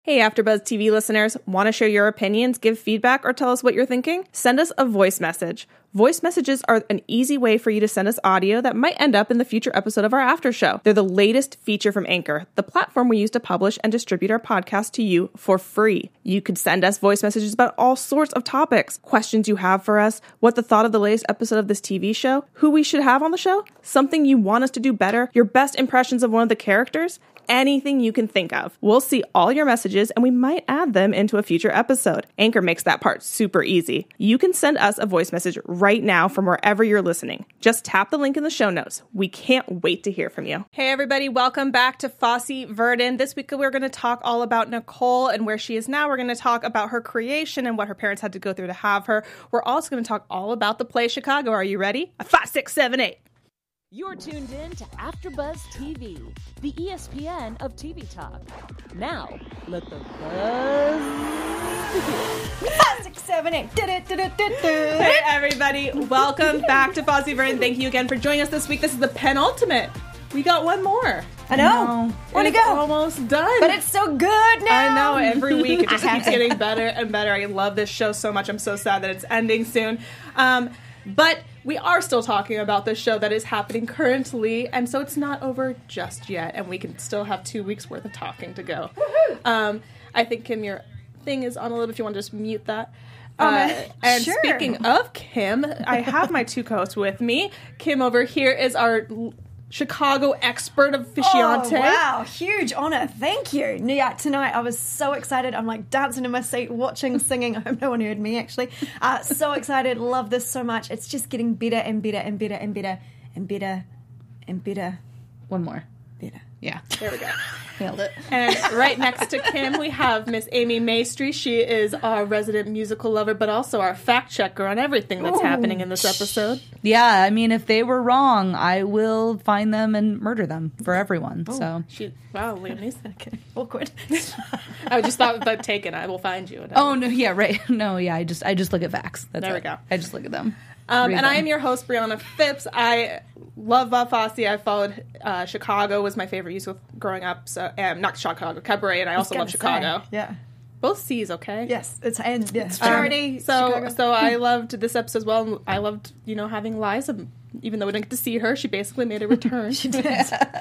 Hey AfterBuzz TV listeners, want to share your opinions, give feedback, or tell us what you're thinking? Send us a voice message. Voice messages are an easy way for you to send us audio that might end up in the future episode of our after show. They're the latest feature from Anchor, the platform we use to publish and distribute our podcast to you for free. You could send us voice messages about all sorts of topics, questions you have for us, what the thought of the latest episode of this TV show, who we should have on the show, something you want us to do better, your best impressions of one of the characters, anything you can think of. We'll see all your messages and we might add them into a future episode. Anchor makes that part super easy. You can send us a voice message right now from wherever you're listening. Just tap the link in the show notes. We can't wait to hear from you. Hey everybody, welcome back to Fosse Verdon. This week we're going to talk all about Nicole and where she is now. We're going to talk about her creation and what her parents had to go through to have her. We're also going to talk all about the play Chicago. Are you ready? 5, 6, 7, 8. You're tuned in to AfterBuzz TV, the ESPN of TV talk. Now, let the buzz begin. 5, 6, 7, 8. Hey everybody, welcome back to Fosse Verdon. Thank you again for joining us this week. This is the penultimate. We got one more. I know. Where'd it go? Almost done. But it's so good now. I know. Every week it just keeps getting better and better. I love this show so much. I'm so sad that it's ending soon. But we are still talking about this show that is happening currently, and so it's not over just yet, and we can still have 2 weeks worth of talking to go. I think, Kim, your thing is on a little bit. If you want to just mute that. And sure. Speaking of Kim, I have my two co-hosts with me. Kim over here is our Chicago expert aficionado. Oh, wow. Huge honor. Thank you. Yeah, tonight I was so excited. I'm like dancing in my seat, watching, singing. I hope no one heard me, actually. So excited. Love this so much. It's just getting better and better and better and better and better and better. One more. Better. Yeah. There we go. Nailed it. And right next to Kim, we have Miss Amy Maestri. She is our resident musical lover, but also our fact checker on everything that's happening in this episode. Yeah, I mean, if they were wrong, I will find them and murder them for everyone. So. Wow, Liam Neeson. Okay. Awkward. I just thought about taken. I will find you. Oh no! Yeah, right. No, yeah. I just look at facts. That's there it. we go. I just look at them. And I am your host, Brianna Phipps. I love Bob Fosse. I followed Chicago was my favorite musical growing up. So not Chicago, Cabaret, and I also love Chicago. Yeah. Both C's, okay? Yes. It's charity. So I loved this episode as well. I loved, having Liza. Even though we didn't get to see her, she basically made a return. She did.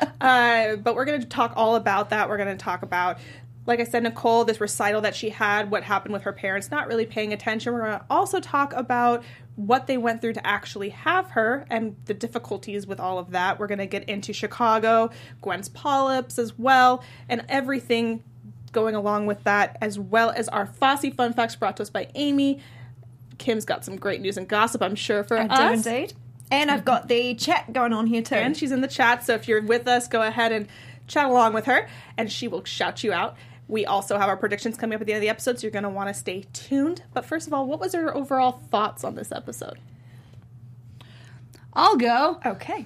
But we're going to talk all about that. We're going to talk about, like I said, Nicole, this recital that she had, what happened with her parents, not really paying attention. We're going to also talk about what they went through to actually have her and the difficulties with all of that. We're going to get into Chicago, Gwen's polyps as well, and everything going along with that, as well as our Fosse Fun Facts brought to us by Amy. Kim's got some great news and gossip, I'm sure, for us. I do indeed. And I've got the chat going on here too. And she's in the chat, so if you're with us, go ahead and chat along with her, and she will shout you out. We also have our predictions coming up at the end of the episode, so you're going to want to stay tuned. But first of all, what was your overall thoughts on this episode? I'll go. Okay.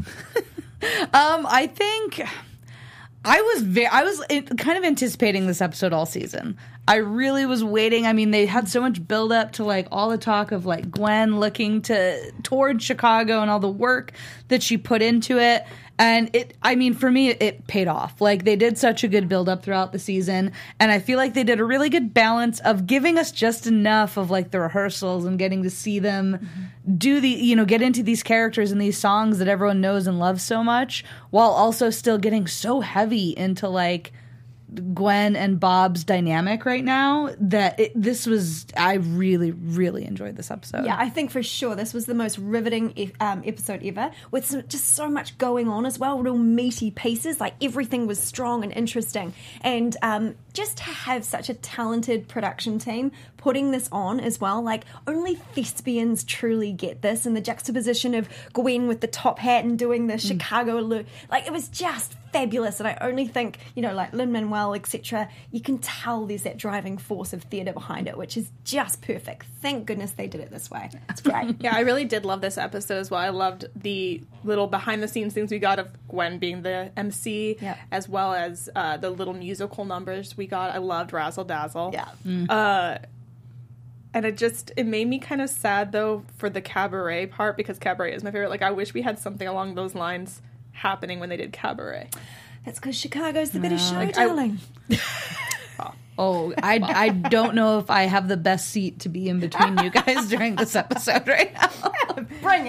I think I was kind of anticipating this episode all season. I really was waiting. I mean, they had so much build up to like all the talk of like Gwen looking toward Chicago and all the work that she put into it. And for me, it paid off. Like, they did such a good build-up throughout the season, and I feel like they did a really good balance of giving us just enough of, like, the rehearsals and getting to see them do get into these characters and these songs that everyone knows and loves so much, while also still getting so heavy into, like, Gwen and Bob's dynamic right now that I really, really enjoyed this episode. Yeah, I think for sure this was the most riveting episode ever, with just so much going on as well, real meaty pieces, like everything was strong and interesting, and just to have such a talented production team putting this on as well, like only thespians truly get this, and the juxtaposition of Gwen with the top hat and doing the Chicago look, like it was just fabulous. And I only think, like Lin-Manuel, etc., you can tell there's that driving force of theatre behind it, which is just perfect. Thank goodness they did it this way. It's great. Yeah, I really did love this episode as well. I loved the little behind-the-scenes things we got of Gwen being the MC, as well as the little musical numbers we got. I loved Razzle Dazzle. Yeah. And it made me kind of sad, though, for the Cabaret part, because Cabaret is my favorite. Like, I wish we had something along those lines happening when they did Cabaret. That's because Chicago's the better show, darling. Oh, I don't know if I have the best seat to be in between you guys during this episode right now. Bring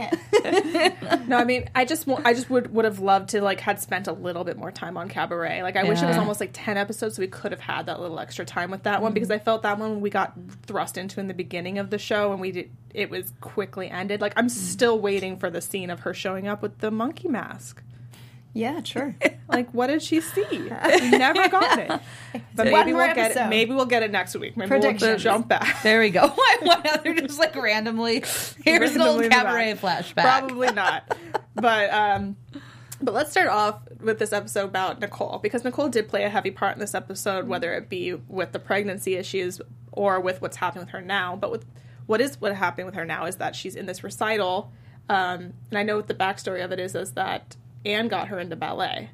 it. No, I mean, I just would have loved to like had spent a little bit more time on Cabaret. Like, I wish it was almost like 10 episodes so we could have had that little extra time with that one, because I felt that one we got thrust into in the beginning of the show and it was quickly ended. Like, I'm still waiting for the scene of her showing up with the monkey mask. Yeah, true. Like, what did she see? We never got it. But maybe we'll get it. Maybe we'll get it next week. Maybe we'll jump back. There we go. Why other just like randomly? Here's an old Cabaret flashback. Probably not. But let's start off with this episode about Nicole, because Nicole did play a heavy part in this episode, whether it be with the pregnancy issues or with what's happening with her now. But with what happening with her now is that she's in this recital, and I know what the backstory of it is that Anne got her into ballet.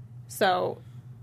So,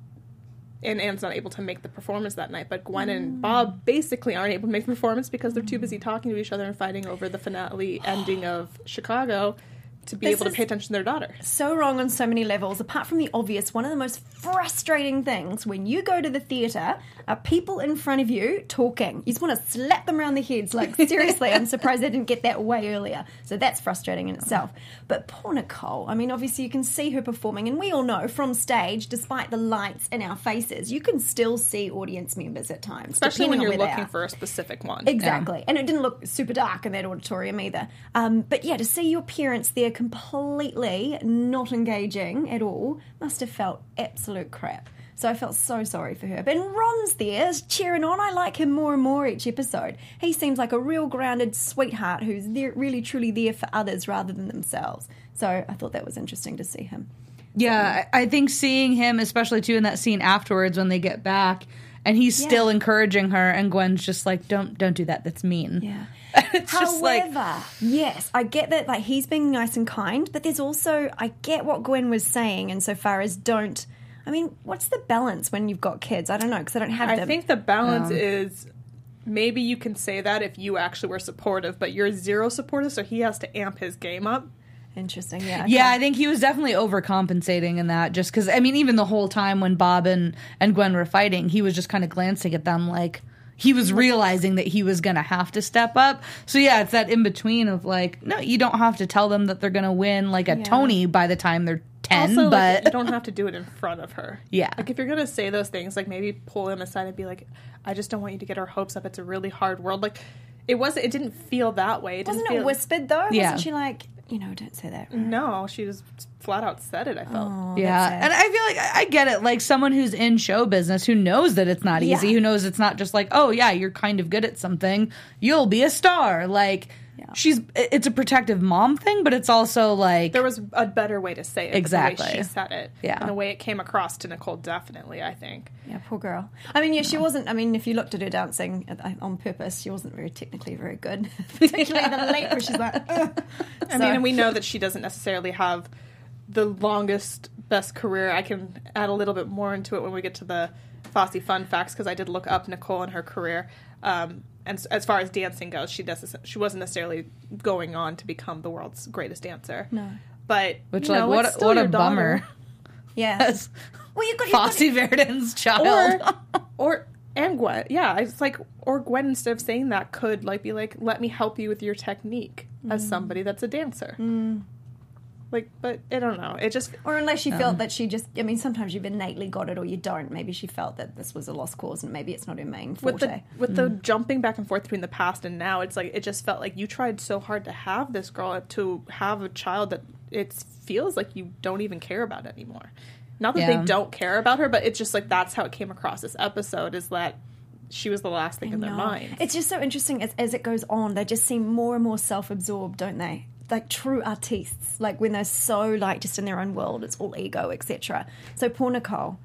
and Anne's not able to make the performance that night, but Gwen and Bob basically aren't able to make the performance because they're too busy talking to each other and fighting over the finale ending of Chicago to be able to pay attention to their daughter. So wrong on so many levels. Apart from the obvious, one of the most frustrating things when you go to the theatre are people in front of you talking. You just want to slap them around the heads. Like, seriously, I'm surprised they didn't get that way earlier. So that's frustrating in itself. But poor Nicole, I mean, obviously you can see her performing, and we all know from stage, despite the lights in our faces, you can still see audience members at times. Especially when you're you're looking for a specific one. Exactly. Yeah. And it didn't look super dark in that auditorium either. But yeah, to see your parents there completely not engaging at all must have felt absolute crap. So I felt so sorry for her. But Ron's there, cheering on. I like him more and more each episode. He seems like a real grounded sweetheart who's there, really truly there for others rather than themselves. So I thought that was interesting to see him. Yeah, I think seeing him, especially too in that scene afterwards when they get back, and he's still encouraging her, and Gwen's just like, don't do that. That's mean. Yeah. It's just However, yes, I get that, like, he's being nice and kind, but there's also, I get what Gwen was saying insofar as I mean, what's the balance when you've got kids? I don't know, because I don't have them. I think the balance is maybe you can say that if you actually were supportive, but you're zero supportive, so he has to amp his game up. Interesting, yeah. Okay. Yeah, I think he was definitely overcompensating in that, just because, I mean, even the whole time when Bob and Gwen were fighting, he was just kind of glancing at them like he was realizing that he was going to have to step up. So yeah, it's that in-between of like, no, you don't have to tell them that they're going to win like a Tony by the time they're 10, also, but like, you don't have to do it in front of her. Yeah. Like, if you're going to say those things, like, maybe pull him aside and be like, I just don't want you to get our hopes up. It's a really hard world. Like, it didn't feel that way. Wasn't it whispered, though? Yeah. Wasn't she like, don't say that? Right? No, she just flat out said it, I felt. Oh, yeah, and I feel like I get it. Like, someone who's in show business who knows that it's not easy, who knows it's not just like, oh, yeah, you're kind of good at something, you'll be a star. Like, it's a protective mom thing, but it's also like... There was a better way to say it. Exactly. The way she said it. Yeah. And the way it came across to Nicole, definitely, I think. Yeah, poor girl. I mean, she wasn't... I mean, if you looked at her dancing on purpose, she wasn't technically very good. Particularly the late where she's like... Ugh. I mean, and we know that she doesn't necessarily have the longest, best career. I can add a little bit more into it when we get to the Fosse fun facts, because I did look up Nicole and her career. And as far as dancing goes, she wasn't necessarily going on to become the world's greatest dancer. No. But, which, like, what a bummer. Yeah. Well, you got Fosse Verdon's child. And Gwen. Yeah, it's like, or Gwen, instead of saying that, could, like, be like, let me help you with your technique as somebody that's a dancer. Like, but I don't know. It just... Or unless she felt that she just... I mean, sometimes you've innately got it or you don't. Maybe she felt that this was a lost cause and maybe it's not her main forte. With the jumping back and forth between the past and now, it's like, it just felt like you tried so hard to have this girl, to have a child that it feels like you don't even care about anymore. Not that they don't care about her, but it's just like, that's how it came across this episode, is that she was the last thing in their mind. It's just so interesting as it goes on. They just seem more and more self-absorbed, don't they? Like true artists, like when they're so like just in their own world, it's all ego, etc. So poor Nicole.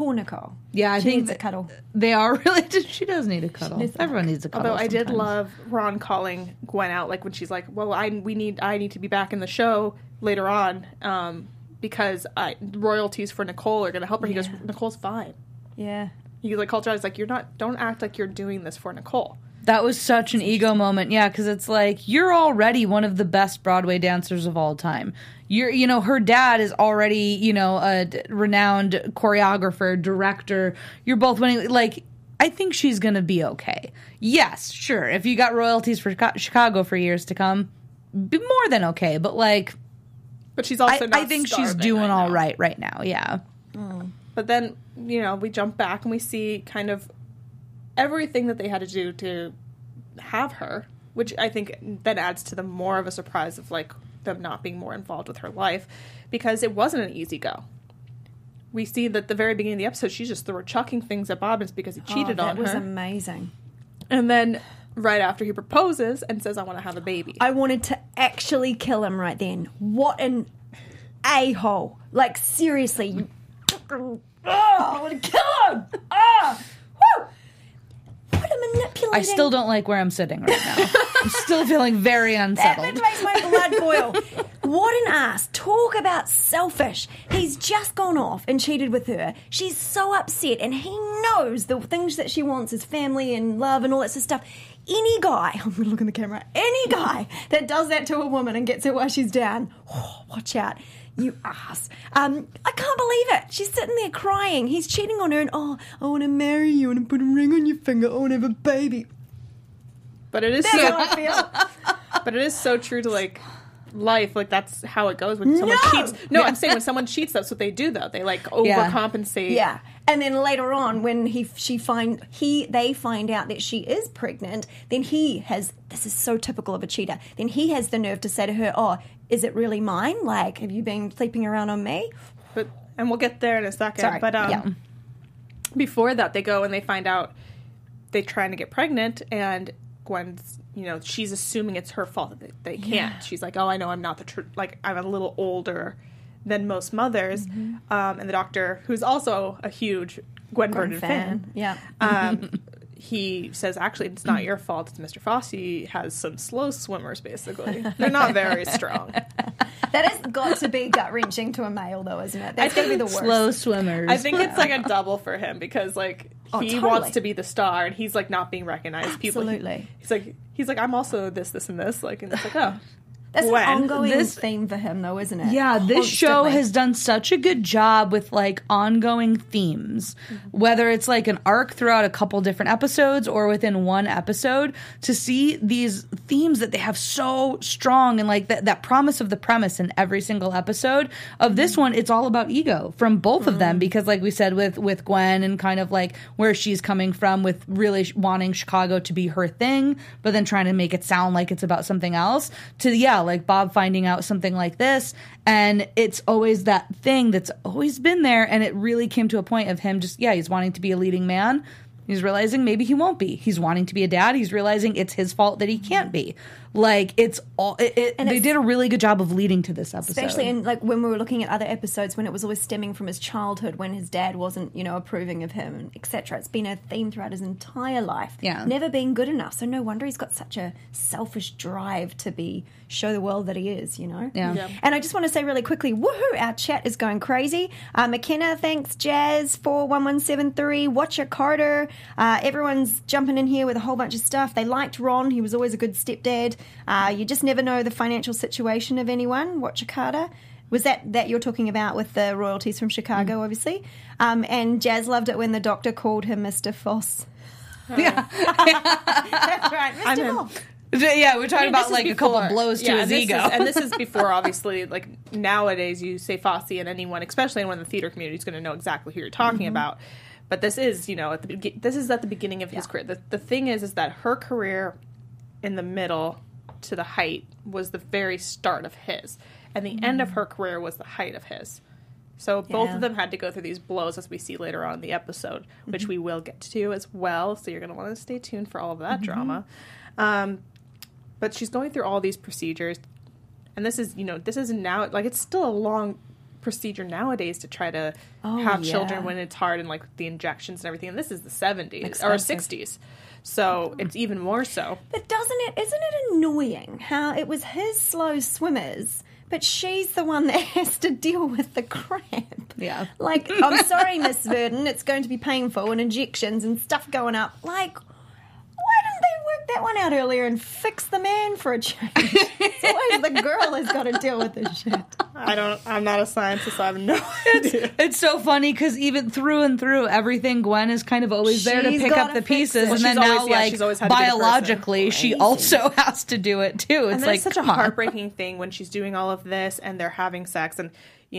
Yeah, I she think needs a cuddle. They are really. She does need a cuddle. Everyone needs a cuddle. Although I did love Ron calling Gwen out, like when she's like, "Well, I need to be back in the show later on, because royalties for Nicole are going to help her." He goes, "Nicole's fine." Yeah. He like called her out. He's like, don't act like you're doing this for Nicole. That was such an ego moment, yeah, because it's like, you're already one of the best Broadway dancers of all time. Her dad is already, a renowned choreographer, director. You're both winning. Like, I think she's going to be okay. Yes, sure. If you got royalties for Chicago for years to come, be more than okay. But like, but she's also not I think she's starving doing all now. right now. Yeah. But then, you know, we jump back and we see kind of everything that they had to do to have her, which I think then adds to the more of a surprise of like them not being more involved with her life, because it wasn't an easy go. We see that at the very beginning of the episode, she's just chucking things at Bob, and it's because he cheated on her. That was amazing. And then right after he proposes and says, I want to have a baby. I wanted to actually kill him right then. What an a-hole. Like, seriously. I want to kill him. Woo! What a manipulating... I still don't like where I'm sitting right now. I'm still feeling very unsettled. That makes my blood boil. What an ass. Talk about selfish. He's just gone off and cheated with her. She's so upset, and he knows the things that she wants is family and love and all that sort of stuff. Any guy, I'm going to look in the camera, any guy that does that to a woman and gets her while she's down, watch out. You ass. I can't believe it. She's sitting there crying. He's cheating on her and, I want to marry you. I want to put a ring on your finger. I want to have a baby. But it is That's how I feel. But it is so true to like life. Like that's how it goes when someone cheats. No, I'm saying when someone cheats, that's what they do though. They like overcompensate. Yeah. And then later on, when they find out that she is pregnant, then this is so typical of a cheater, then he has the nerve to say to her, is it really mine? Like, have you been sleeping around on me? And we'll get there in a second. Sorry. But before that, they go and they find out they're trying to get pregnant, and Gwen's, she's assuming it's her fault that they can't. Yeah. She's like, I know I'm not I'm a little older than most mothers. Mm-hmm. And the doctor, who's also a huge Gwen Verdon fan. Yeah. He says, actually, it's not your fault. It's Mr. Fosse has some slow swimmers, basically. They're not very strong. That has got to be gut-wrenching to a male, though, isn't it? That's going to be the worst. Slow swimmers. I think it's like a double for him because, like, he totally wants to be the star, and he's, like, not being recognized. Absolutely. He's like, I'm also this, and this. Like, and it's like, oh. That's an ongoing theme for him, though, isn't it? Yeah, this show has done such a good job with, like, ongoing themes. Whether it's, like, an arc throughout a couple different episodes or within one episode, to see these themes that they have so strong and, like, that promise of the premise in every single episode. Of this one, it's all about ego from both of them because, like we said, with Gwen and kind of, like, where she's coming from with really wanting Chicago to be her thing, but then trying to make it sound like it's about something else, to, like Bob finding out something like this, and it's always that thing that's always been there, and it really came to a point of him just, he's wanting to be a leading man. He's realizing maybe he won't be. He's wanting to be a dad. He's realizing it's his fault that he can't be. Like, it's all... they did a really good job of leading to this episode. Especially in, like, when we were looking at other episodes when it was always stemming from his childhood, when his dad wasn't, approving of him, and etc. It's been a theme throughout his entire life. Yeah. Never been good enough. So no wonder he's got such a selfish drive to show the world that he is, Yeah. And I just want to say really quickly, woohoo, our chat is going crazy. McKenna, thanks, Jazz, for 1173. Watcher Carter. Everyone's jumping in here with a whole bunch of stuff. They liked Ron. He was always a good stepdad. You just never know the financial situation of anyone. Watcher Carter. Was that you're talking about with the royalties from Chicago, obviously? And Jazz loved it when the doctor called him Mr. Foss. Yeah. That's right, Mr. Foss. Yeah, we're talking about like a couple blows to his ego. And this is before, obviously, like nowadays you say Fosse and anyone, especially anyone in the theater community, is going to know exactly who you're talking about. But this is, this is at the beginning of his career. The thing is that her career in the middle to the height was the very start of his. And the end of her career was the height of his. So both of them had to go through these blows, as we see later on in the episode, which we will get to as well. So you're going to want to stay tuned for all of that drama. But she's going through all these procedures. And this is now, like, it's still a long procedure nowadays to try to have children when it's hard and, like, the injections and everything. And this is the 70s or 60s. So it's even more so. But isn't it annoying how it was his slow swimmers, but she's the one that has to deal with the cramp? Yeah. Like, I'm sorry, Miss Verdon, it's going to be painful and injections and stuff going up. Like, why didn't they work that one out earlier and fix the man for a change. It's always the girl has got to deal with this shit. I'm not a scientist, so I have no idea. It's so funny because even through and through everything, Gwen is kind of always there to She's pick up gotta the fix pieces, it. and Well, then she's now, always- yeah, she's always had to be the person. biologically, she also has to do it too. It's And like it's such a come on. heartbreaking thing when she's doing all of this and they're having sex, and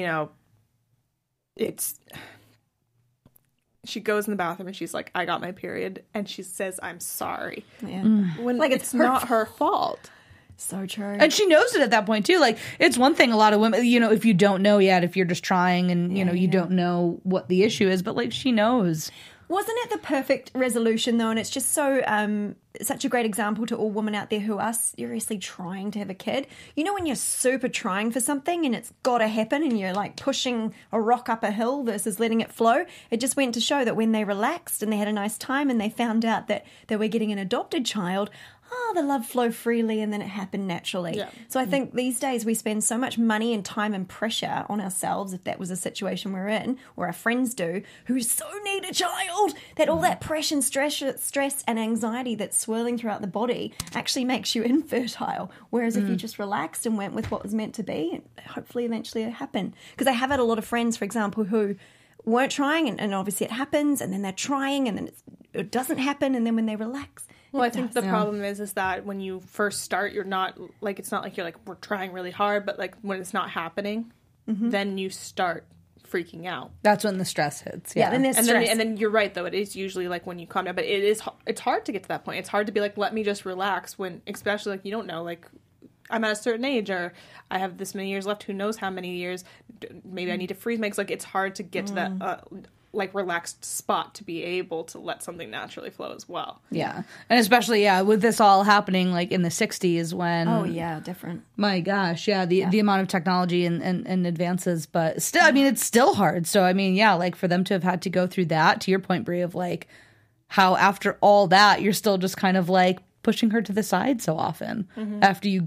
she goes in the bathroom and she's like, I got my period, and she says, I'm sorry. Yeah. When Like, it's it's not her fault. So true. And she knows it at that point too. Like, it's one thing a lot of women, if you don't know yet, if you're just trying and you don't know what the issue is, but like she knows. Wasn't it the perfect resolution, though? And it's just so such a great example to all women out there who are seriously trying to have a kid. You know when you're super trying for something and it's got to happen and you're like pushing a rock up a hill versus letting it flow? It just went to show that when they relaxed and they had a nice time and they found out that they were getting an adopted child, the love flowed freely and then it happened naturally. Yeah. So I think these days we spend so much money and time and pressure on ourselves, if that was a situation we're in, or our friends do, who so need a child, that all that pressure and stress and anxiety that's swirling throughout the body actually makes you infertile. Whereas if you just relaxed and went with what was meant to be, hopefully eventually it happened. Because I have had a lot of friends, for example, who weren't trying and obviously it happens, and then they're trying and then it doesn't happen, and then when they relax, Well, I think the problem is that when you first start, you're not like, it's not like you're like, we're trying really hard, but like when it's not happening, then you start freaking out. That's when the stress hits. yeah, then there's stress. And then you're right, though. It is usually like when you calm down, but it's hard to get to that point. It's hard to be like, let me just relax when, especially like, you don't know, like I'm at a certain age or I have this many years left. Who knows how many years? Maybe I need to freeze makes like, it's hard to get to that, like relaxed spot to be able to let something naturally flow as well. Yeah. And especially, with this all happening like in the 60s when... Oh, yeah, different. My gosh, the amount of technology and advances, but still, I mean, it's still hard. So, I mean, like for them to have had to go through that, to your point, Brie, of like how after all that, you're still just kind of like pushing her to the side so often after you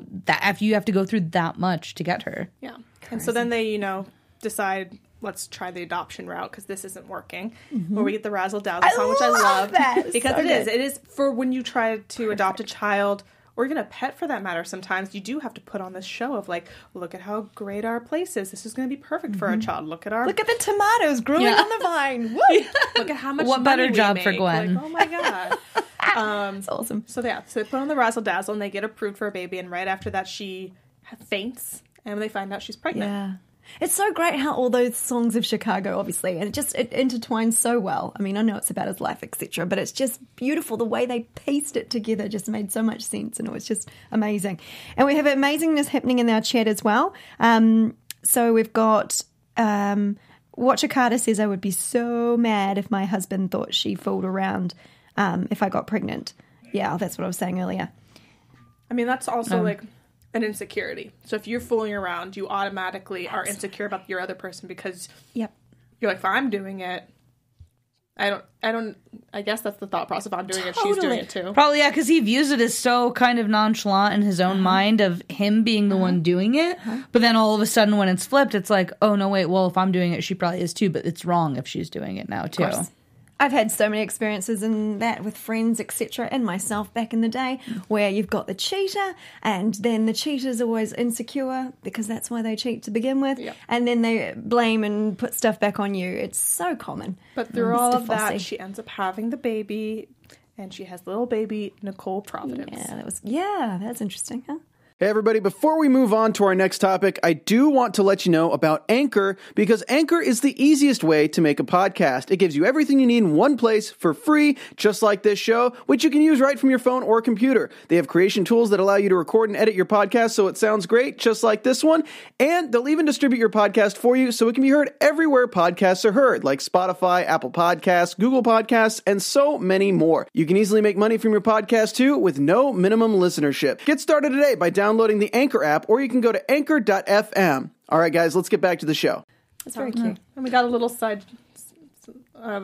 have to go through that much to get her. Yeah. And so then they, decide, let's try the adoption route because this isn't working. Where we get the Razzle Dazzle song, which I love that. because So it is for when you try to adopt a child or even a pet for that matter. Sometimes you do have to put on this show of like, look at how great our place is. This is going to be perfect for our child. Look at the tomatoes growing on the vine. Woo! look at how much. What money better we job make. for Gwen? Like, oh my god. It's awesome. So they put on the Razzle Dazzle and they get approved for a baby. And right after that, she faints, and they find out she's pregnant. Yeah. It's so great how all those songs of Chicago, obviously, and it intertwines so well. I mean, I know it's about his life, etc., but it's just beautiful. The way they pieced it together just made so much sense, and it was just amazing. And we have amazingness happening in our chat as well. So we've got Watcher Carter says, I would be so mad if my husband thought she fooled around if I got pregnant. Yeah, that's what I was saying earlier. I mean, that's also like an insecurity. So if you're fooling around, you automatically are insecure about your other person because Yep. you're like, if I'm doing it, I guess that's the thought process. If I'm doing it, she's doing it too. Probably, yeah, because he views it as so kind of nonchalant in his own mind of him being the one doing it. But then all of a sudden when it's flipped, it's like, oh, no, wait, well, if I'm doing it, she probably is too. But it's wrong if she's doing it now, too. Of course. I've had so many experiences in that with friends, etc., and myself back in the day, where you've got the cheater, and then the cheater's always insecure because that's why they cheat to begin with, and then they blame and put stuff back on you. It's so common. But through all of Mr. that, Fossey. she ends up having the baby, and she has little baby Nicole Providence. That's interesting, huh? Hey everybody, before we move on to our next topic, I do want to let you know about Anchor, because Anchor is the easiest way to make a podcast. It gives you everything you need in one place for free, just like this show, which you can use right from your phone or computer. They have creation tools that allow you to record and edit your podcast so it sounds great, just like this one. And they'll even distribute your podcast for you so it can be heard everywhere podcasts are heard, like Spotify, Apple Podcasts, Google Podcasts, and so many more. You can easily make money from your podcast too with no minimum listenership. Get started today by downloading the Anchor app, or you can go to anchor.fm. All right, guys, let's get back to the show. That's very cute. And we got a little side of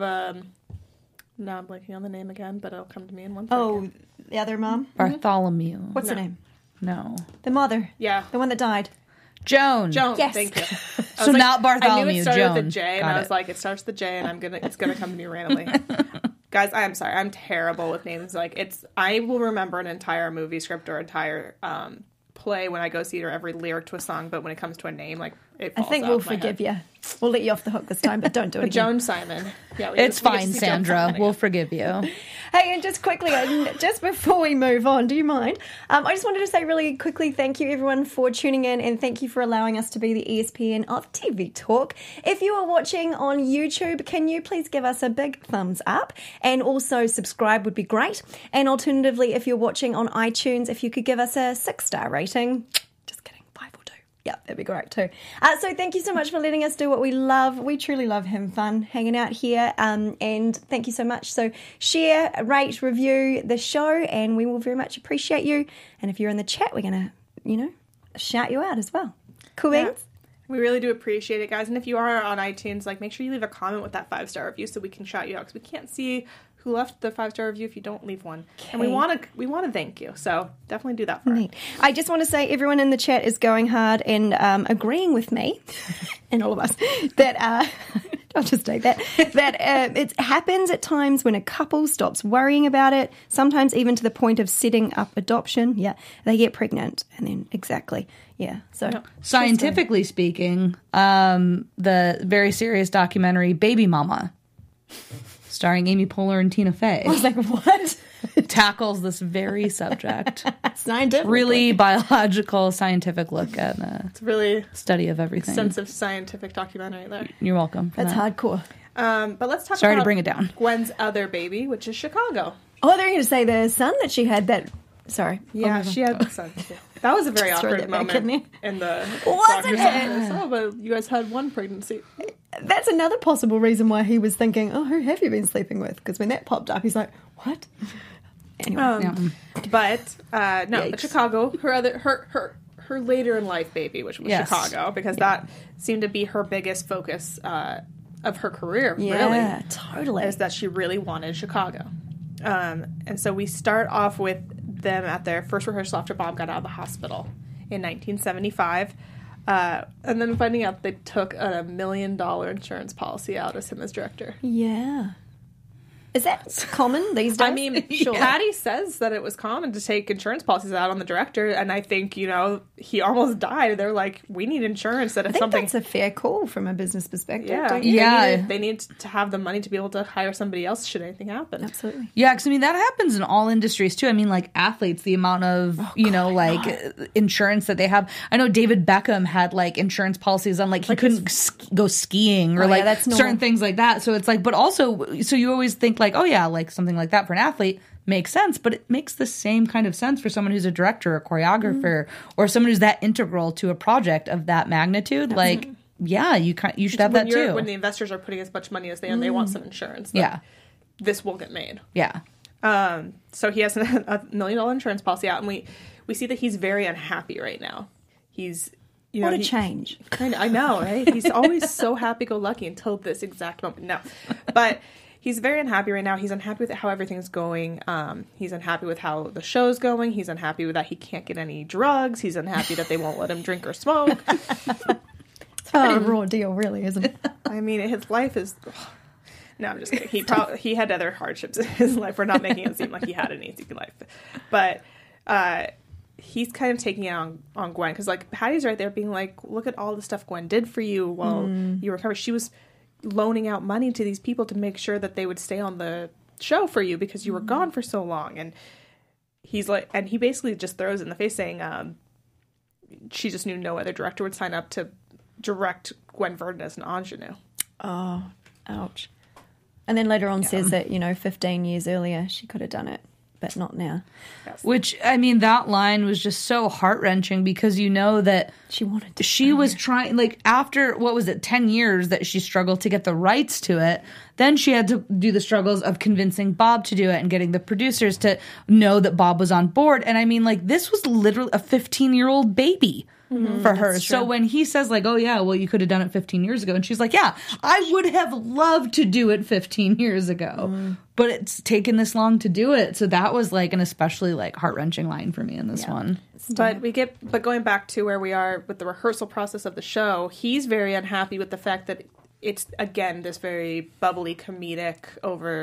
now I'm blanking on the name again, but it'll come to me in one second. Oh, the other mom? Bartholomew. What's her name? No. The mother. Yeah. The one that died. Joan. Yes. Thank you. So not Bartholomew, I knew it started Joan. with a J, and Got I was it. like, it starts with a J, and it's gonna come to me randomly. Guys, I'm sorry. I'm terrible with names. Like, I will remember an entire movie script or entire play when I go see it, or every lyric to a song, but when it comes to a name, like, it I falls think out we'll of my forgive head. you. We'll let you off the hook this time, but don't do it again. Joan Simon. Yeah, It's we get to fine, see Joan Sandra. Simon We'll again. forgive you. Hey, and just quickly, just before we move on, do you mind? I just wanted to say really quickly thank you, everyone, for tuning in, and thank you for allowing us to be the ESPN of TV Talk. If you are watching on YouTube, can you please give us a big thumbs up? And also subscribe would be great. And alternatively, if you're watching on iTunes, if you could give us a 6-star rating. Just kidding, 5 will do. Yeah, that'd be great too. So thank you so much for letting us do what we love. We truly love having fun hanging out here. And thank you so much. So share, rate, review the show, and we will very much appreciate you. And if you're in the chat, we're going to, shout you out as well. Cool Yeah. beans? We really do appreciate it, guys. And if you are on iTunes, like, make sure you leave a comment with that 5-star review so we can shout you out, because we can't see who left the 5-star review if you don't leave one. And we want to thank you. So definitely do that for us. Neat. I just want to say everyone in the chat is going hard and agreeing with me and all of us that I'll just take that it happens at times when a couple stops worrying about it, sometimes even to the point of setting up adoption. Yeah, they get pregnant and then so Scientifically speaking, the very serious documentary Baby Mama, starring Amy Poehler and Tina Fey, I was like, what? tackles this very subject. Scientific. Really biological, scientific look at It's really study of everything. extensive scientific documentary there. You're welcome. For That's that. hardcore. But let's talk Sorry about to bring it down. Gwen's other baby, which is Chicago. Oh, they're going to say the son that she had that. Sorry. Yeah, she had the son. That was a very Just throw awkward that back moment in in the Wasn't doctor's it? office. Oh, but you guys had one pregnancy. That's another possible reason why he was thinking, oh, who have you been sleeping with? Because when that popped up, he's like, what? Anyway. But no, Yikes. but Chicago, her later in life baby, which was Yes. Chicago, because that seemed to be her biggest focus of her career. Yeah, really, totally. is that she really wanted Chicago. And so we start off with them at their first rehearsal after Bob got out of the hospital in 1975. And then finding out they took a $1 million insurance policy out as him as director. Yeah. Is that common these days? I mean, Patty says that it was common to take insurance policies out on the director, and I think, he almost died. They're like, we need insurance that I if think something... that's a fair call from a business perspective, Yeah, don't you? Yeah. They need to have the money to be able to hire somebody else should anything happen. Absolutely. Yeah, because that happens in all industries too. I mean, like athletes, the amount of insurance that they have. I know David Beckham had insurance policies on he couldn't go skiing or Oh, yeah, that's certain normal. things like that. So it's but also, so you always think something like that for an athlete makes sense, but it makes the same kind of sense for someone who's a director or choreographer or someone who's that integral to a project of that magnitude. Yeah, you should have that too. When the investors are putting as much money as they want some insurance. that Yeah, this will get made. yeah. So he has a $1 million insurance policy out, and we see that he's very unhappy right now. He's What a change. I know, right? He's always so happy-go-lucky until this exact moment. No, but he's very unhappy right now. He's unhappy with how everything's going. He's unhappy with how the show's going. He's unhappy with that he can't get any drugs. He's unhappy that they won't let him drink or smoke. It's a pretty raw deal, really, isn't it? I mean, his life is... No, I'm just kidding. He had other hardships in his life. We're not making it seem like he had an easy life. But he's kind of taking it on Gwen. Because, Patty's right there being like, look at all the stuff Gwen did for you while you recovered. She was loaning out money to these people to make sure that they would stay on the show for you because you were gone for so long. And he's like... And he basically just throws it in the face saying she just knew no other director would sign up to direct Gwen Verdon as an ingenue. Oh, ouch. And then later on says that, 15 years earlier she could have done it, but not now. Which, that line was just so heart-wrenching because that She wanted to. she was trying, after, 10 years that she struggled to get the rights to it, then she had to do the struggles of convincing Bob to do it and getting the producers to know that Bob was on board. And this was literally a 15-year-old baby. For her. So when he says you could have done it 15 years ago. And she's like, yeah, I would have loved to do it 15 years ago, but it's taken this long to do it. So that was an especially heart-wrenching line for me in this one. But going back to where we are with the rehearsal process of the show, he's very unhappy with the fact that it's, again, this very bubbly, comedic, over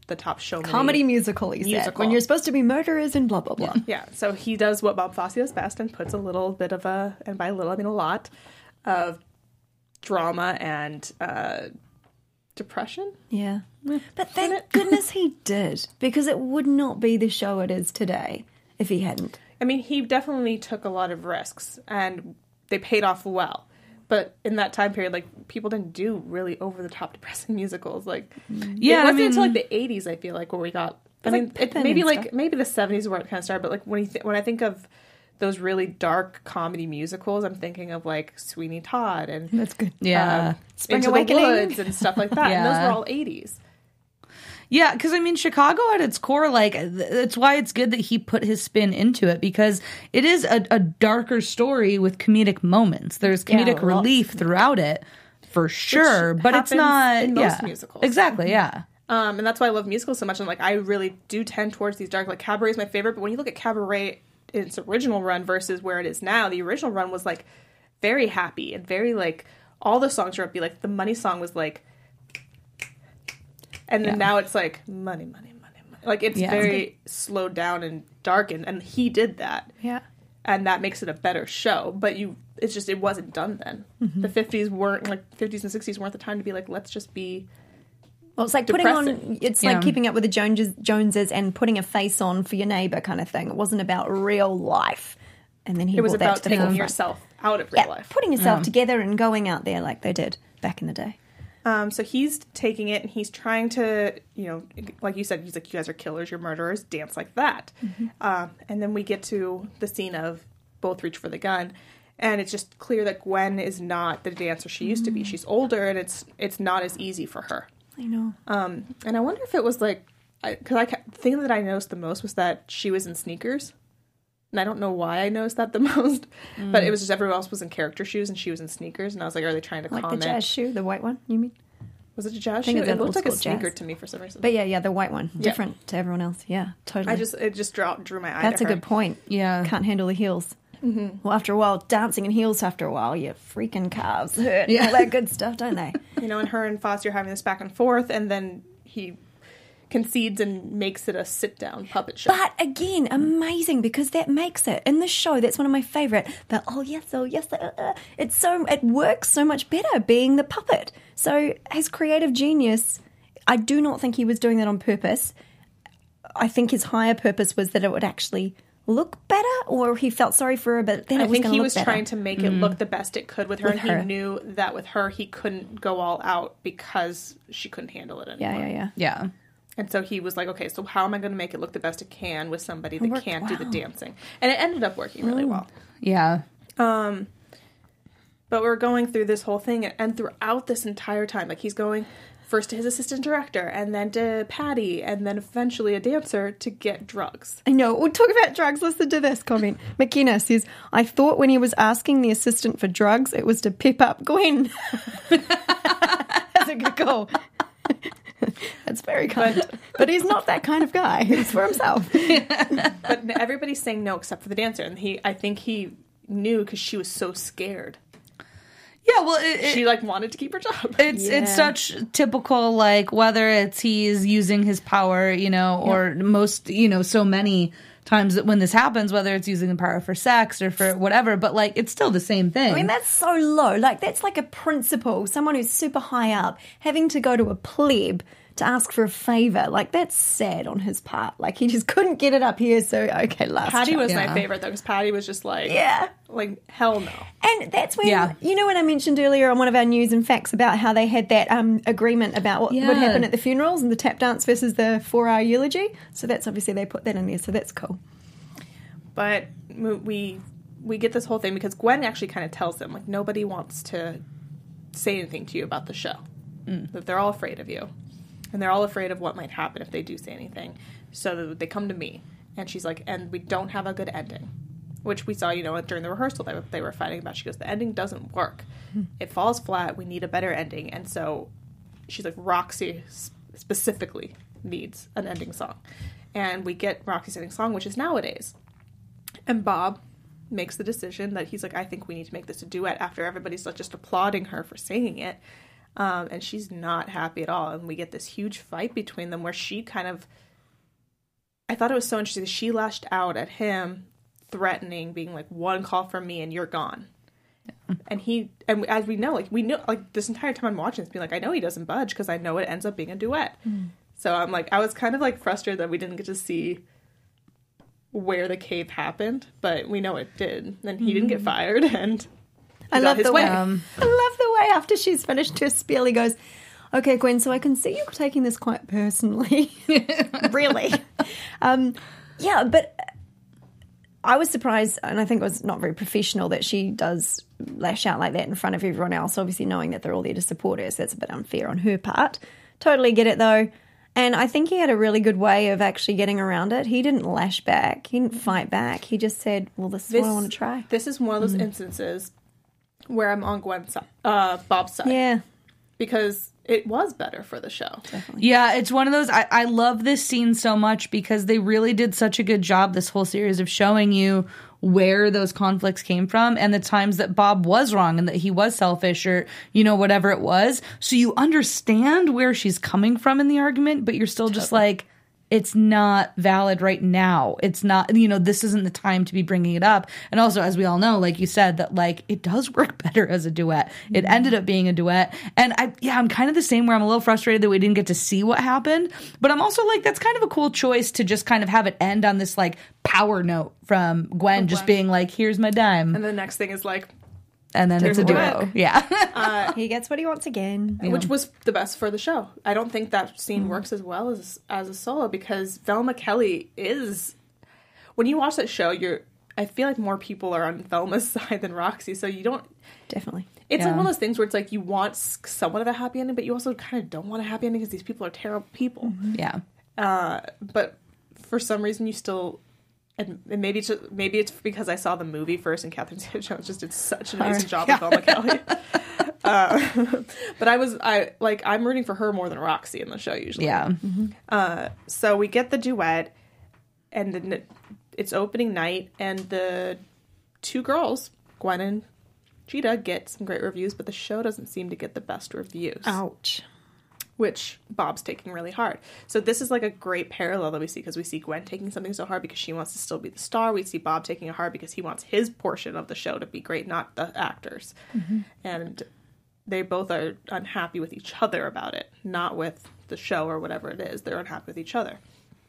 the top show. Comedy musical, he said. When you're supposed to be murderers and blah, blah, blah. Yeah, so he does what Bob Fosse does best and puts a little bit of and by a little I mean a lot, of drama and depression. Yeah. But thank goodness he did, because it would not be the show it is today if he hadn't. I mean, he definitely took a lot of risks, and they paid off well. But in that time period, like, people didn't do really over-the-top depressing musicals. Like, it wasn't until, like, the 80s, I feel like, where we got... I mean, maybe the 70s were where it kind of started, but, like, when I think of those really dark comedy musicals, I'm thinking of, like, Sweeney Todd and... That's good. Yeah. Spring Into Awakening. the Woods and stuff like that. Yeah. And those were all 80s. Yeah, because I mean, Chicago at its core, like, it's why it's good that he put his spin into it, because it is a darker story with comedic moments. There's comedic relief throughout it, for sure, but it's not in most musicals. Exactly, yeah. And that's why I love musicals so much. And, like, I really do tend towards these dark. Like, Cabaret is my favorite, but when you look at Cabaret in its original run versus where it is now, the original run was, like, very happy and very, like, all the songs were upbeat. Like, the Money song was, like... And then now it's like, money, money, money, money. Like, it's very slowed down and darkened. And he did that. Yeah. And that makes it a better show. But it's just, it wasn't done then. Mm-hmm. The 50s weren't, like, 50s and 60s weren't the time to be like, let's just be... Well, it's like depressing. like keeping up with the Joneses and putting a face on for your neighbor kind of thing. It wasn't about real life. And then he It was brought that about to the taking forefront. yourself out of real life. Putting yourself together and going out there like they did back in the day. So he's taking it and he's trying to, you know, like you said, he's like, you guys are killers, you're murderers, dance like that. Mm-hmm. And then we get to the scene of both reach for the gun. And it's just clear that Gwen is not the dancer she used to be. She's older and it's not as easy for her. I know. And I wonder if it was like, because the thing that I noticed the most was that she was in sneakers. And I don't know why I noticed that the most, but it was just everyone else was in character shoes and she was in sneakers. And I was like, are they trying to Like comment? the jazz shoe, the white one, you mean? Was it a jazz think shoe? it's an It looked like a old school sneaker jazz. to me for some reason. But yeah, the white one. Different to everyone else. Yeah, totally. It just drew my eye That's to a her. good point. Yeah. Can't handle the heels. Mm-hmm. Well, after a while, dancing in heels after a while, your freaking calves hurt and all that good stuff, don't they? You know, and her and Fosse are having this back and forth, and then he concedes and makes it a sit-down puppet show. But again, amazing, because that makes it in the show. That's one of my favorite. The it works so much better being the puppet. So his creative genius, I do not think he was doing that on purpose. I think his higher purpose was that it would actually look better, or he felt sorry for her, but then I it was think going to he look was better. trying to make it look the best it could with her, With and her. he knew that with her he couldn't go all out because she couldn't handle it anymore. Yeah. Yeah. And so he was like, okay, so how am I going to make it look the best it can with somebody that worked can't do the well. dancing? And it ended up working really well. Yeah. But we're going through this whole thing, and throughout this entire time, like, he's going first to his assistant director, and then to Patty, and then eventually a dancer to get drugs. I know. We'll talk about drugs. Listen to this comment. McKenna says, I thought when he was asking the assistant for drugs, it was to pep up Gwen. That's a good call. That's very kind. But he's not that kind of guy. He's for himself. But everybody's saying no except for the dancer, and I think he knew because she was so scared. Yeah, well, She, like, wanted to keep her job. it's such typical, like, whether it's he's using his power, you know, or most, you know, so many times that when this happens, whether it's using the power for sex or for whatever, but, like, it's still the same thing. I mean, that's so low. Like, that's like a principal, someone who's super high up, having to go to a plebe to ask for a favor. Like, that's sad on his part. Like, he just couldn't get it up here, so, okay, last Patty chance. was my favorite, though, because Patty was just like, hell no. And that's when, you know, when I mentioned earlier on one of our news and facts about how they had that agreement about what would happen at the funerals and the tap dance versus the 4-hour eulogy. So that's obviously, they put that in there, so that's cool. But we get this whole thing because Gwen actually kind of tells them, like, nobody wants to say anything to you about the show. That they're all afraid of you. And they're all afraid of what might happen if they do say anything. So they come to me. And she's like, and we don't have a good ending. Which we saw, you know, during the rehearsal they were fighting about. She goes, the ending doesn't work. It falls flat. We need a better ending. And so she's like, Roxy specifically needs an ending song. And we get Roxy's ending song, which is Nowadays. And Bob makes the decision that he's like, I think we need to make this a duet after everybody's like just applauding her for singing it. And she's not happy at all. And we get this huge fight between them where she kind of, I thought it was so interesting. She lashed out at him, threatening, being like, one call from me and you're gone. Yeah. And as we know, like this entire time I'm watching this, being like, I know he doesn't budge because I know it ends up being a duet. So I'm like, I was kind of like frustrated that we didn't get to see where the cave happened, but we know it did. And he didn't get fired, and I love the way. way. I love the way after she's finished her spiel, he goes, "Okay, Gwen, so I can see you're taking this quite personally." Really? Yeah, but I was surprised, and I think it was not very professional that she does lash out like that in front of everyone else, obviously knowing that they're all there to support her, so that's a bit unfair on her part. Totally get it, though. And I think he had a really good way of actually getting around it. He didn't lash back. He didn't fight back. He just said, well, this is what I want to try. This is one of those instances where I'm on Bob's side. Yeah. Because it was better for the show. Definitely. Yeah, it's one of those, I love this scene so much because they really did such a good job this whole series of showing you where those conflicts came from and the times that Bob was wrong and that he was selfish or, whatever it was. So you understand where she's coming from in the argument, but you're still just like, it's not valid right now. It's not, this isn't the time to be bringing it up. And also, as we all know, like you said, that like it does work better as a duet. It ended up being a duet. And I'm kind of the same where I'm a little frustrated that we didn't get to see what happened. But I'm also like, that's kind of a cool choice to just kind of have it end on this like power note from Gwen just being like, here's my dime. And the next thing is like, And then it's a duo. work. Yeah. He gets what he wants again. which was the best for the show. I don't think that scene works as well as a solo because Velma Kelly is, when you watch that show, I feel like more people are on Velma's side than Roxy, so you don't. Definitely. It's like one of those things where it's like you want somewhat of a happy ending, but you also kind of don't want a happy ending because these people are terrible people. Yeah. But for some reason, you still. And maybe it's because I saw the movie first, and Catherine Zeta-Jones just did such an amazing job with Velma Kelly. But I'm rooting for her more than Roxy in the show usually. Yeah. So we get the duet, and then it's opening night, and the two girls, Gwen and Cheetah, get some great reviews, but the show doesn't seem to get the best reviews. Ouch. Which Bob's taking really hard. So this is like a great parallel that we see because we see Gwen taking something so hard because she wants to still be the star. We see Bob taking it hard because he wants his portion of the show to be great, not the actors. And they both are unhappy with each other about it, not with the show or whatever it is. They're unhappy with each other.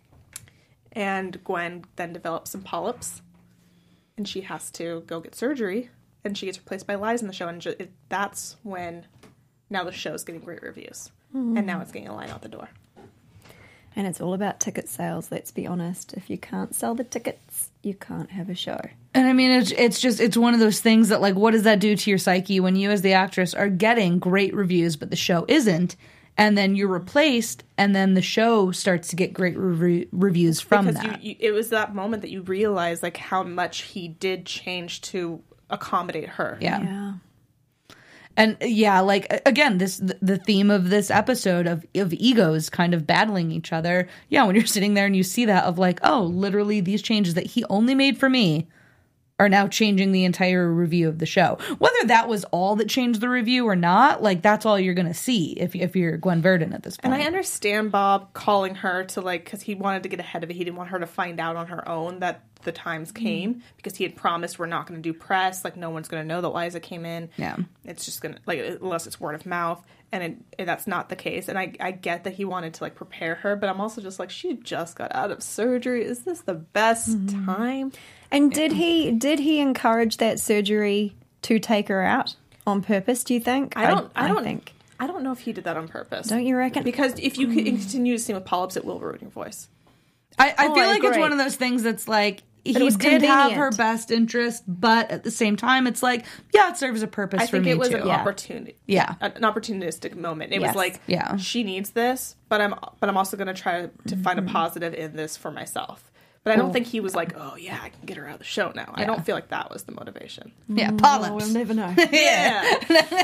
And Gwen then develops some polyps, and she has to go get surgery, and she gets replaced by Liza in the show, and that's when now the show's getting great reviews. And now it's getting a line out the door. And it's all about ticket sales, let's be honest. If you can't sell the tickets, you can't have a show. And I mean, it's one of those things that like, what does that do to your psyche when you as the actress are getting great reviews, but the show isn't? And then you're replaced, and then the show starts to get great reviews from because that. It was that moment that you realize like how much he did change to accommodate her. Yeah. And yeah, like again, the theme of this episode of egos kind of battling each other. Yeah, when you're sitting there and you see that of like, oh, literally these changes that he only made for me are now changing the entire review of the show. Whether that was all that changed the review or not, like that's all you're gonna see if you're Gwen Verdon at this point. And I understand Bob calling her to like because he wanted to get ahead of it. He didn't want her to find out on her own that the times came because he had promised we're not going to do press. Like no one's going to know that Liza came in. Yeah, it's just gonna like unless it's word of mouth, and that's not the case. And I get that he wanted to like prepare her, but I'm also just like she just got out of surgery. Is this the best time? And did he encourage that surgery to take her out on purpose, do you think? I don't know if he did that on purpose. Don't you reckon? Because if you continue to sing with polyps, it will ruin your voice. I feel like it's agree. one of those things that's like he it was did have convenient. her best interest, but at the same time, it's like, yeah, it serves a purpose I for think me it was too. an opportunity. Yeah. An opportunistic moment. It Yes. was like, Yeah. she needs this, but I'm also going to try to find a positive in this for myself. But I don't think he was like, oh yeah, I can get her out of the show now. I don't feel like that was the motivation. Yeah, Oh, polyps. we'll never know. Yeah.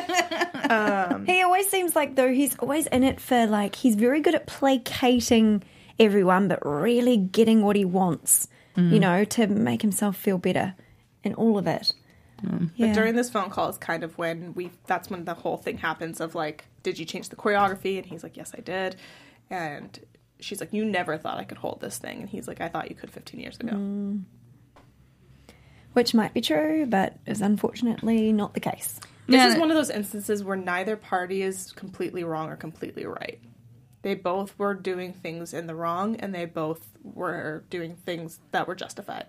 He always seems like, though, he's always in it for, like, he's very good at placating everyone, but really getting what he wants, you know, to make himself feel better and all of it. But during this phone call is kind of that's when the whole thing happens of like, did you change the choreography? And he's like, yes, I did. And she's like, you never thought I could hold this thing. And he's like, I thought you could 15 years ago. Which might be true, but is unfortunately not the case. This is one of those instances where neither party is completely wrong or completely right. They both were doing things in the wrong, and they both were doing things that were justified.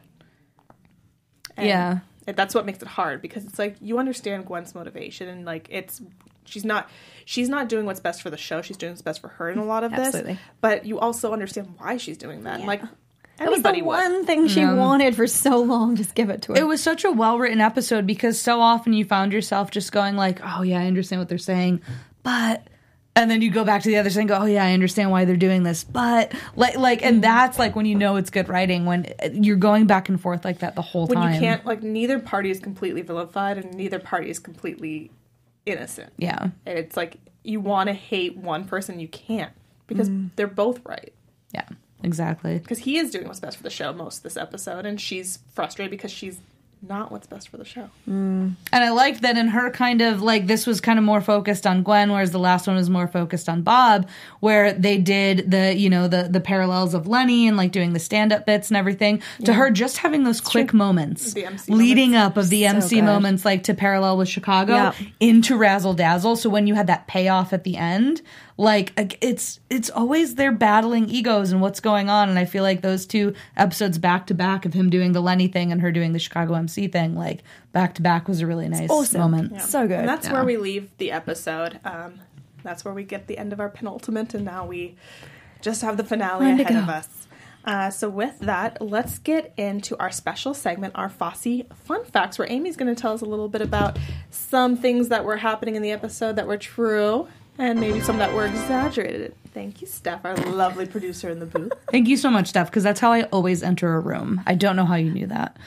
And that's what makes it hard, because it's like, you understand Gwen's motivation, and like she's not doing what's best for the show. She's doing what's best for her in a lot of this. But you also understand why she's doing that. And like, it was the one thing she wanted for so long. Just give it to her. It was such a well-written episode, because so often you found yourself just going like, oh yeah, I understand what they're saying, but... And then you go back to the other side and go, oh yeah, I understand why they're doing this. But and that's like when you know it's good writing, when you're going back and forth like that the whole time. When you can't, like, neither party is completely vilified and neither party is completely innocent. Yeah. And it's like, you want to hate one person, you can't, because they're both right. Yeah, exactly. Because he is doing what's best for the show most of this episode, and she's frustrated because she's not what's best for the show. And I liked that in her kind of, like, this was kind of more focused on Gwen, whereas the last one was more focused on Bob, where they did the parallels of Lenny and like doing the stand-up bits and everything, to her just having those quick moments leading up of the MC moments, like to parallel with Chicago into Razzle Dazzle. So when you had that payoff at the end, like, it's always they're battling egos and what's going on. And I feel like those two episodes back to back of him doing the Lenny thing and her doing the Chicago MC thing, like back to back, was a really nice moment. Yeah. So good. And that's where we leave the episode. That's where we get the end of our penultimate, and now we just have the finale ahead of us. So with that, let's get into our special segment, our Fosse Fun Facts, where Amy's going to tell us a little bit about some things that were happening in the episode that were true, and maybe some that were exaggerated. Thank you, Steph, our lovely producer in the booth. Thank you so much, Steph, because that's how I always enter a room. I don't know how you knew that.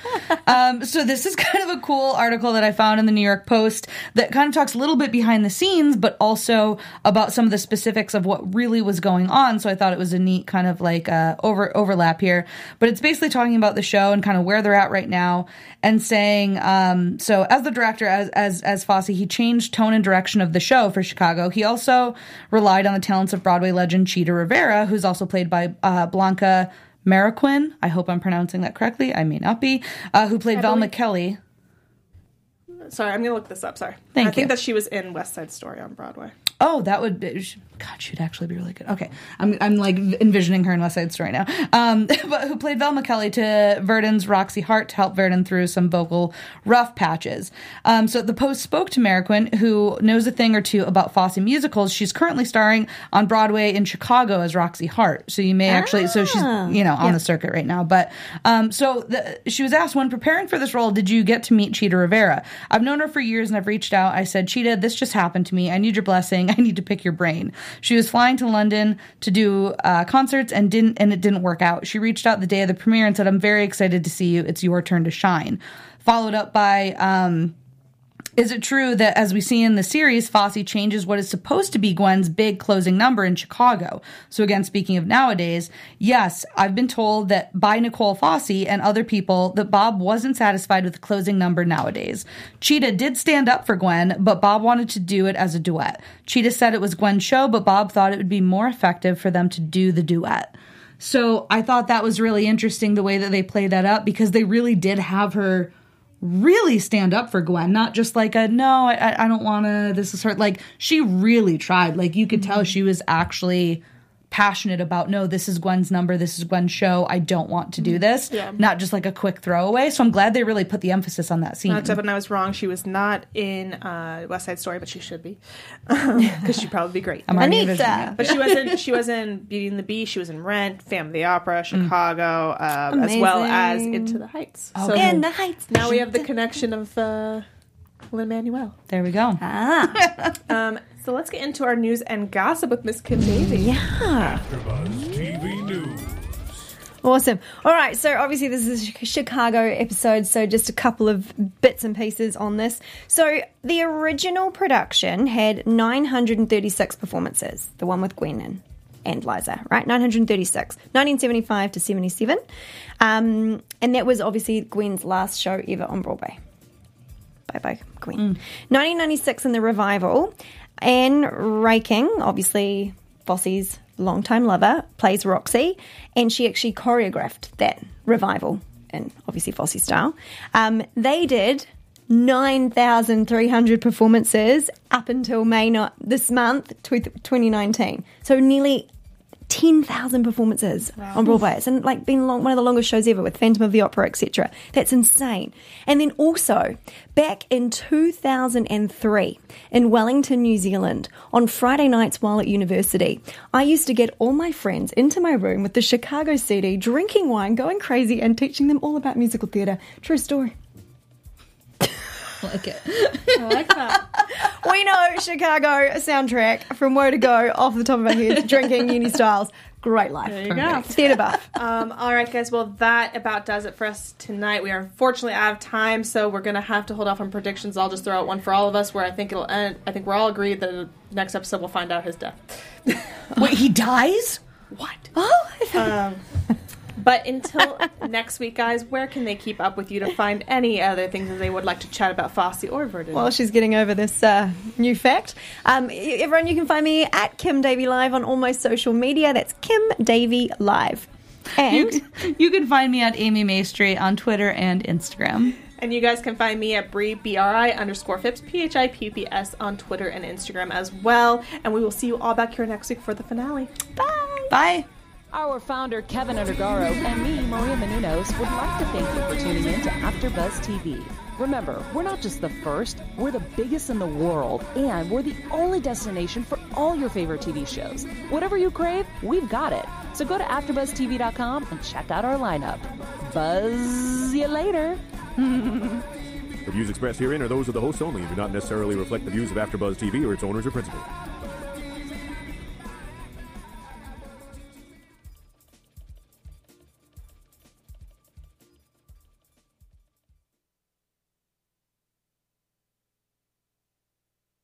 So this is kind of a cool article that I found in the New York Post that kind of talks a little bit behind the scenes, but also about some of the specifics of what really was going on. So I thought it was a neat kind of like overlap here. But it's basically talking about the show and kind of where they're at right now, and saying, so as the director, as Fosse, he changed tone and direction of the show for Chicago. He also relied on the talents of Broadway legend Chita Rivera, who's also played by Blanca Marroquin. I hope I'm pronouncing that correctly. I may not be. Who played Velma Kelly. Sorry, I'm going to look this up. Sorry. I think that she was in West Side Story on Broadway. Oh, that would be... God, she'd actually be really good. Okay. I'm like envisioning her in West Side Story now. But who played Velma Kelly to Verdon's Roxy Hart to help Verdon through some vocal rough patches. So the Post spoke to Marroquin, who knows a thing or two about Fosse musicals. She's currently starring on Broadway in Chicago as Roxy Hart. So you may actually... So she's, on the circuit right now. But she was asked, when preparing for this role, did you get to meet Chita Rivera? I've known her for years and I've reached out. I said, Chita, this just happened to me. I need your blessing. I need to pick your brain. She was flying to London to do concerts and it didn't work out. She reached out the day of the premiere and said, I'm very excited to see you. It's your turn to shine. Followed up by, is it true that as we see in the series, Fosse changes what is supposed to be Gwen's big closing number in Chicago? So again, speaking of nowadays, yes, I've been told that by Nicole Fosse and other people that Bob wasn't satisfied with the closing number nowadays. Chita did stand up for Gwen, but Bob wanted to do it as a duet. Chita said it was Gwen's show, but Bob thought it would be more effective for them to do the duet. So I thought that was really interesting, the way that they played that up, because they really did have her really stand up for Gwen, not just like I don't want to, this is her. Like, she really tried. Like, you could tell she was actually passionate about, no, this is Gwen's number, this is Gwen's show, I don't want to do this. Yeah. Not just like a quick throwaway. So I'm glad they really put the emphasis on that scene. And I was wrong. She was not in West Side Story, but she should be, because she'd probably be great. Anita. But she was in Beauty and the Beast, she was in Rent, Phantom of the Opera, Chicago, as well as Into the Heights. So in the Heights. Now we have the connection of Lin-Manuel. There we go. So let's get into our news and gossip with Miss Kim Davey. Yeah. AfterBuzz TV News. Awesome. All right, so obviously this is a Chicago episode, so just a couple of bits and pieces on this. So the original production had 936 performances, the one with Gwen and Liza, right? 936, 1975 to 77. And that was obviously Gwen's last show ever on Broadway. Bye-bye, Queen. 1996 in the revival, Anne Raiking, obviously Fosse's longtime lover, plays Roxy, and she actually choreographed that revival in obviously Fosse style. They did 9,300 performances up until May this month, 2019. So nearly 10,000 performances on Broadway. It's like been one of the longest shows ever with Phantom of the Opera, etc. That's insane. And then also, back in 2003 in Wellington, New Zealand, on Friday nights while at university, I used to get all my friends into my room with the Chicago CD, drinking wine, going crazy, and teaching them all about musical theatre. True story. Like it. I like that. We know Chicago soundtrack from Woe to Go off the top of our heads, drinking uni styles. Great life. There you go. Theatre buff. All right, guys. Well, that about does it for us tonight. We are unfortunately out of time, so we're going to have to hold off on predictions. I'll just throw out one for all of us where I think it'll end. I think we're all agreed that the next episode we'll find out his death. Wait, he dies? What? Oh, But until next week, guys, where can they keep up with you to find any other things that they would like to chat about Fosse or Verdun? while she's getting over this new fact. Everyone, you can find me at Kim Davey Live on all my social media. That's Kim Davey Live. And You can find me at Amy Maestri on Twitter and Instagram. And you guys can find me at BRI_Phipps, PHIPPS on Twitter and Instagram as well. And we will see you all back here next week for the finale. Bye! Bye. Our founder, Kevin Undergaro, and me, Maria Menounos, would like to thank you for tuning in to AfterBuzz TV. Remember, we're not just the first, we're the biggest in the world, and we're the only destination for all your favorite TV shows. Whatever you crave, we've got it. So go to AfterBuzzTV.com and check out our lineup. Buzz you later. The views expressed herein are those of the hosts only and do not necessarily reflect the views of AfterBuzz TV or its owners or principals.